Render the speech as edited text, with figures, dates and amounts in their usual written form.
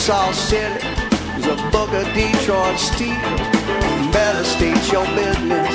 Arkansas City is a book of Detroit steel. Better state your business